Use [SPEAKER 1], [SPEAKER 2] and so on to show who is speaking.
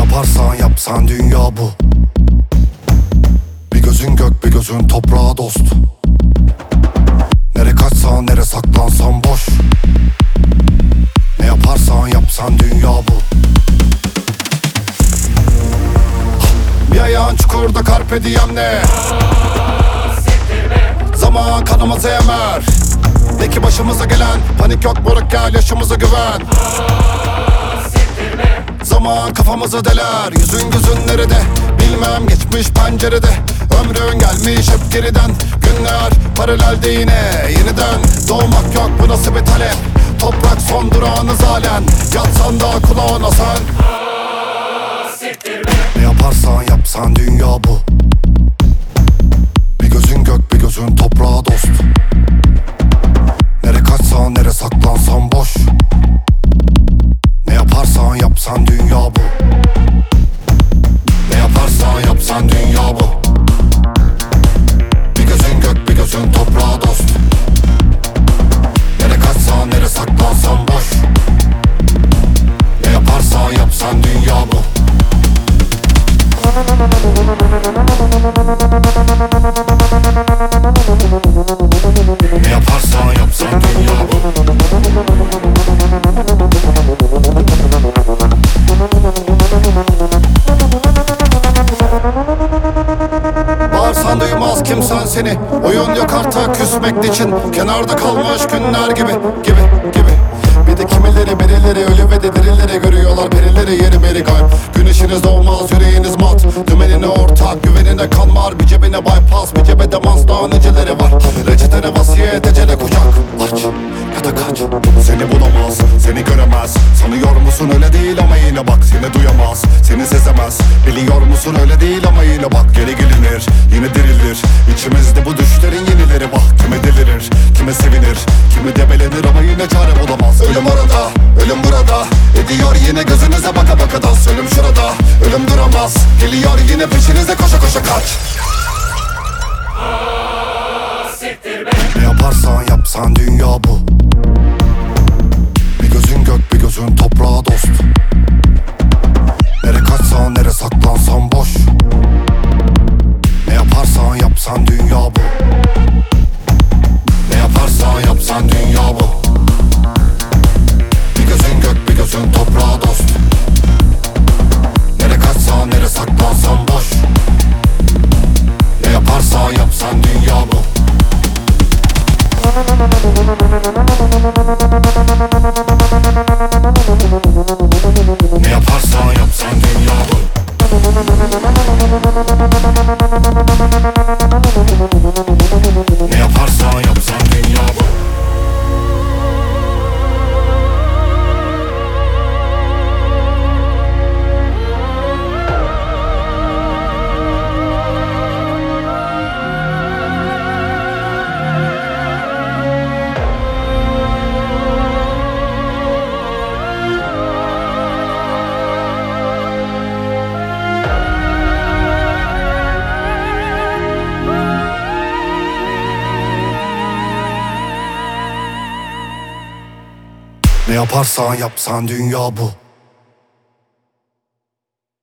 [SPEAKER 1] yaparsan yapsan dünya bu. Bir gözün gök bir gözün toprağa dost. Nere kaçsan nere saklansan boş. Ne yaparsan yapsan dünya bu. Bir ayağın çukurda carpe diem ne? Zaman kanımızı emer. De ki başımıza gelen panik yok moruk, gel yaşımıza güven. Zaman kafamızı deler. Yüzün gözün nerede bilmem, geçmiş pencerede. Ömrün gelmiş hep geriden. Günler paralelde yine yeniden. Doğmak yok, bu nasıl bir talep. Toprak son durağınız halen. Yatsan da kulağına sen. Ne yaparsan yapsan dünya bu. Bir gözün gök bir gözün toprağa dost. Nere kaçsan nere saklansan boş. Ne yaparsan yapsan dünya bu. Ne yaparsan yapsan dünya bu. Bir gözün gök bir gözün toprağa dost. Nere kaçsan nere saklansan boş. Ne yaparsan yapsan dünya bu. Ne yaparsan yapsan dünya bu. Bağırsan duymaz kimsen seni. Oyun yok artık küsmek için. Kenarda kalmış günler gibi. Bir de kimileri birileri ölü ve de dirileri görüyorlar. Birileri yeri beri gayb. Güneşiniz doğmaz yüreğiniz mat. Dümenine ortak güvenine kan var. Bir cebine bypass bir cebe demans daha niceleri var. Reçetene vasiyet ecele kucak aç ya da kaç. Seni bulamaz seni göremez. Sanıyor musun öyle değil ama yine bak. Seni duyamaz seni sezemez. Biliyor musun öyle değil ama yine bak. Geri gelinir yine dirilir. İçimizde bu düşlerin yenileri bak. Kime delirir kime sevinir. Kimi debelenir ama yine çare bulamaz. Ölüm orada ölüm burada. Ediyor yine gözünüze baka baka dans. Ölüm şurada ölüm duramaz. Geliyor yine peşinize koşa koşa kaç. Ne yaparsan yapsan dünya bu. Bir gözün gök bir gözün toprağa dost. Nere kaçsan nere saklansan boş. Ne yaparsan yapsan dünya bu. Ne yaparsan yapsan dünya bu. Bir gözün gök bir gözün toprağa dost. Nere kaçsan nere saklansan boş. Ne yaparsan yapsan dünya bu. Ne yaparsan yapsan dünya bu. Ne yaparsan yapsan dünya bu. Ne yaparsan yapsan dünya bu.